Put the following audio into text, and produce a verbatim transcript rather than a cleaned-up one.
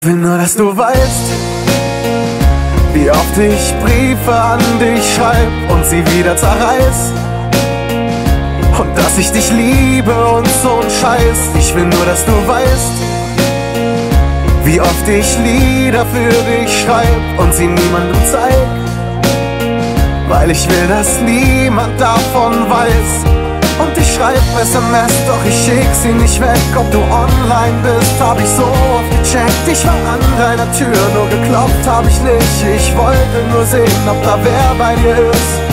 Will nur, dass du weißt, wie oft ich Briefe an dich schreib und sie wieder zerreiß. Und dass ich dich liebe und so'n Scheiß. Ich will nur, dass du weißt, wie oft ich Lieder für dich schreib und sie niemandem zeig. Weil ich will, dass niemand davon weiß. Und ich schreib S M S, doch ich schick sie nicht weg. Ob du online bist, hab ich so oft gecheckt. Ich war an deiner Tür, nur geklopft hab ich nicht. Ich wollte nur sehen, ob da wer bei dir ist.